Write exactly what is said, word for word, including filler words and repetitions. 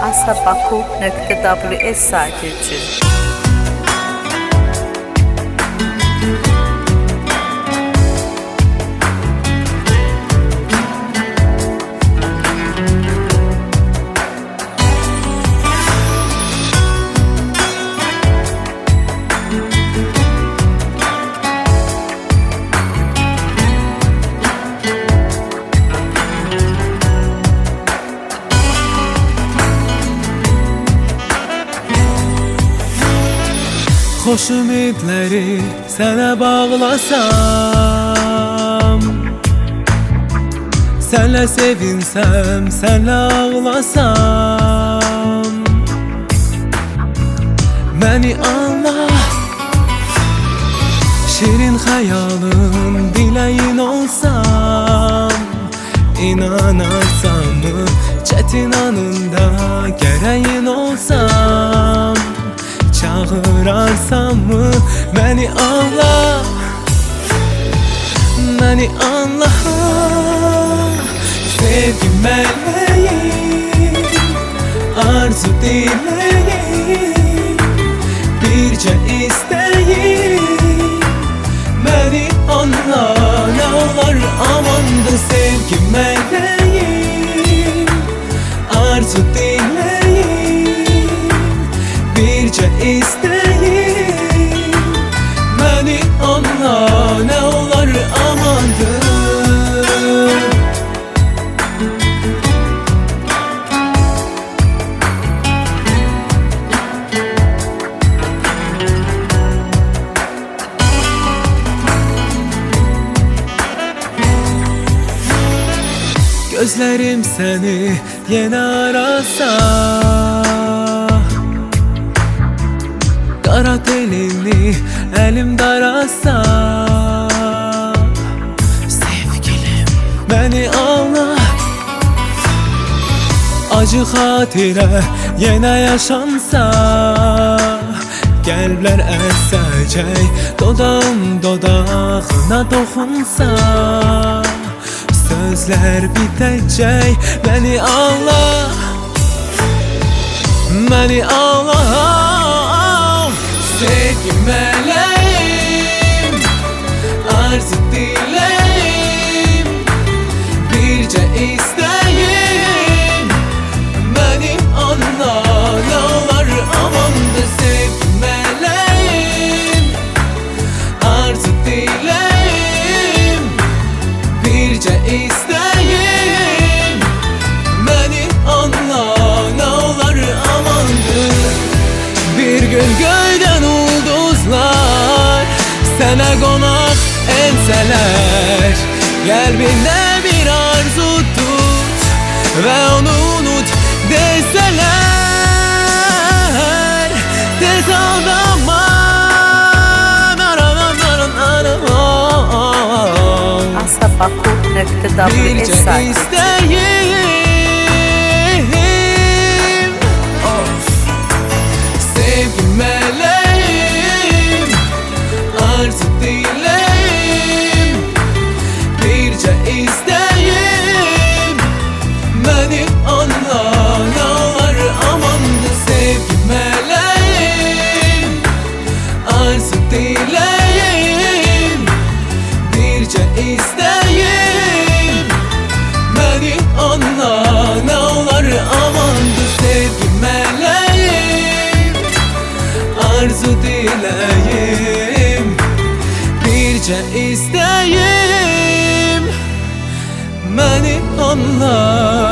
asabaku nokta ws saati için. Xoş ümidləri sənə bağlasam, sənlə sevinsəm, sənlə ağlasam, məni anla, şirin xəyalın, diləyin olsam, inanarsanmı, çətin anında gərəyin olsam, çağırarsan mı beni anla, beni anla. Sevgi meleğim, arzu dileğim, birce isteğim, beni anla. Ne olur amandı sevgi meleğim, arzu dileğim, birce isteğim, beni anla. Ne olur amandır. Gözlerim seni yine arasa, qara telini elim darasa, sevgilim beni anla. Acı xatirə yenə yaşansa, qəlblər əsəcək, dodağım dodağına toxunsa, sözlər bitəcək, beni anla, beni anla. Sevgi meleğim, arzu dileğim, birce isteğim, beni anla. Ne olur amandı sevgi meleğim, arzu dileğim, birce isteğim, beni anla. Ne olur amandı. Bir gün göyden ulduzlar sənə qonaq ensələr, qəlbində bir arzu tut və onu unut desələr, tez aldama. asabaku nokta ws saati için. Sevgi meleğim, arzu dileğim, birce isteğim, beni anla. Ne olur amandı sevgi meleğim, arzu dileğim, birce isteğim, beni anla. Ne olur amandı sevgi meleğim, arzu dileğim, birce isteğim, beni anla.